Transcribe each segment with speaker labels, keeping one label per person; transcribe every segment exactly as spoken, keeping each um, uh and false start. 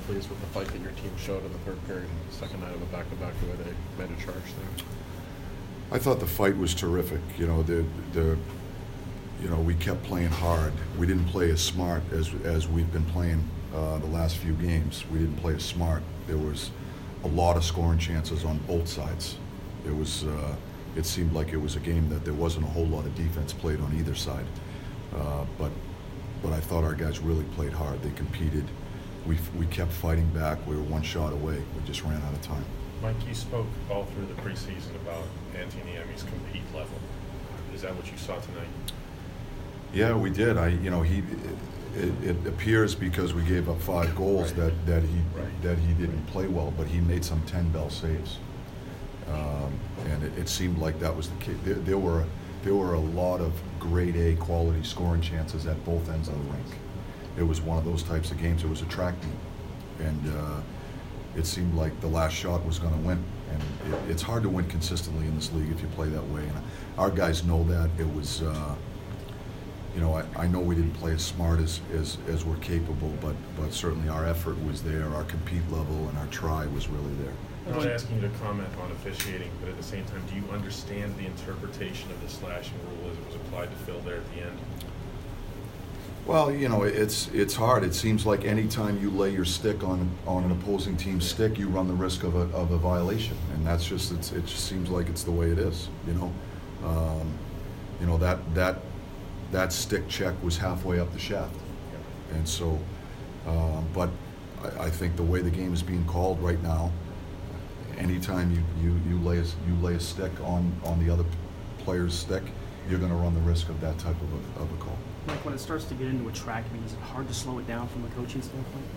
Speaker 1: pleased with the fight that your team showed in the third period, second night of a back-to-back the way they made a charge there.
Speaker 2: I thought the fight was terrific. You know, the the you know we kept playing hard. We didn't play as smart as as we've been playing uh, the last few games. We didn't play as smart. There was a lot of scoring chances on both sides. It was uh, it seemed like it was a game that there wasn't a whole lot of defense played on either side. Uh, but but I thought our guys really played hard. They competed. We we kept fighting back. We were one shot away. We just ran out of time.
Speaker 3: Mike, you spoke all through the preseason about Antti Niemi's compete level. Is that what you saw tonight?
Speaker 2: Yeah, we did. I, you know, he. It, it appears because we gave up five goals
Speaker 3: right.
Speaker 2: that that he
Speaker 3: right.
Speaker 2: that he didn't play well, but he made some ten bell saves, um, and it, it seemed like that was the case. There, there were there were a lot of grade A quality scoring chances at both ends of the rink. It was one of those types of games. It was a track meet, and. Uh, It seemed like the last shot was going to win, and it, it's hard to win consistently in this league if you play that way. And our guys know that. It was, uh, you know, I, I know we didn't play as smart as, as as we're capable, but but certainly our effort was there, our compete level, and our try was really there.
Speaker 3: I'm not asking you to comment on officiating, but at the same time, do you understand the interpretation of the slashing rule as it was applied to Phil there at the end?
Speaker 2: Well, you know, it's it's hard. It seems like any time you lay your stick on on an opposing team's stick, you run the risk of a of a violation, and that's just it's, it just seems like it's the way it is. You know, um, you know that that that stick check was halfway up the shaft, and so, um, but I, I think the way the game is being called right now, anytime you you you lay a, you lay a stick on on the other player's stick, you're going to run the risk of that type of a, of a call.
Speaker 4: Like when it starts to get into a track meet, is it hard to slow it down from a coaching standpoint?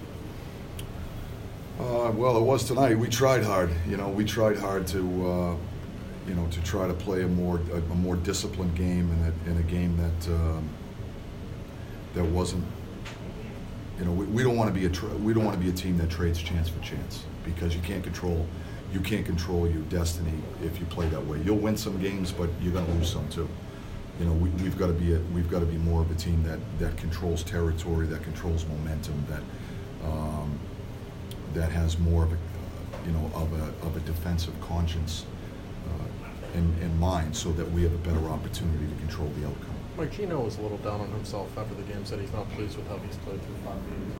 Speaker 2: Uh, well, it was tonight. We tried hard. You know, we tried hard to, uh, you know, to try to play a more a, a more disciplined game in a, in a game that um, that wasn't. You know, we, we don't want to be a tra- we don't want to be a team that trades chance for chance, because you can't control you can't control your destiny if you play that way. You'll win some games, but you're going to lose some too. You know, we, we've got to be a, we've got to be more of a team that, that controls territory, that controls momentum, that um, that has more of a uh, you know of a of a defensive conscience uh, in, in mind, so that we have a better opportunity to control the outcome.
Speaker 1: Mike, Gino was a little down on himself after the game. Said he's not pleased with how he's played through five games.